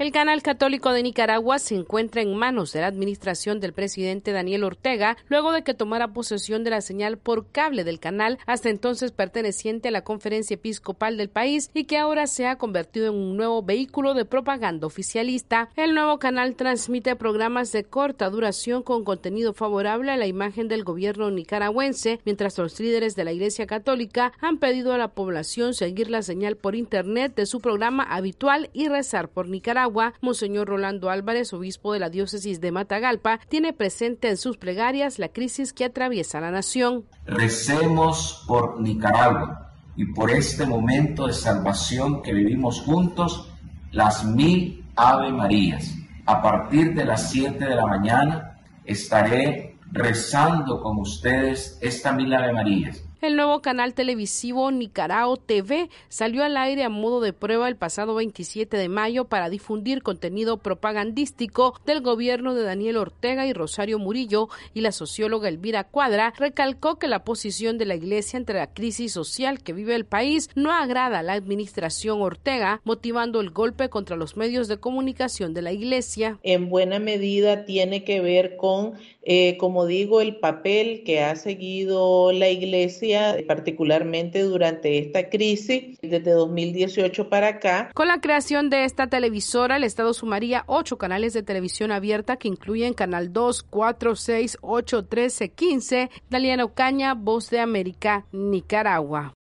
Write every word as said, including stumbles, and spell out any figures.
El canal católico de Nicaragua se encuentra en manos de la administración del presidente Daniel Ortega, luego de que tomara posesión de la señal por cable del canal, hasta entonces perteneciente a la Conferencia Episcopal del país, y que ahora se ha convertido en un nuevo vehículo de propaganda oficialista. El nuevo canal transmite programas de corta duración con contenido favorable a la imagen del gobierno nicaragüense, mientras los líderes de la Iglesia Católica han pedido a la población seguir la señal por internet de su programa habitual y rezar por Nicaragua. Monseñor Rolando Álvarez, obispo de la diócesis de Matagalpa, tiene presente en sus plegarias la crisis que atraviesa la nación. Recemos por Nicaragua y por este momento de salvación que vivimos juntos, las mil Ave Marías. A partir de las siete de la mañana estaré rezando con ustedes esta mil Ave Marías. El nuevo canal televisivo Nicarao T V salió al aire a modo de prueba el pasado veintisiete de mayo para difundir contenido propagandístico del gobierno de Daniel Ortega y Rosario Murillo, y la socióloga Elvira Cuadra recalcó que la posición de la Iglesia ante la crisis social que vive el país no agrada a la administración Ortega, motivando el golpe contra los medios de comunicación de la Iglesia. En buena medida tiene que ver con, eh, como digo, el papel que ha seguido la Iglesia, particularmente durante esta crisis, desde dos mil dieciocho para acá. Con la creación de esta televisora, el Estado sumaría ocho canales de televisión abierta que incluyen Canal dos, cuatro, seis, ocho, trece, quince. Daliana Ocaña, Voz de América, Nicaragua.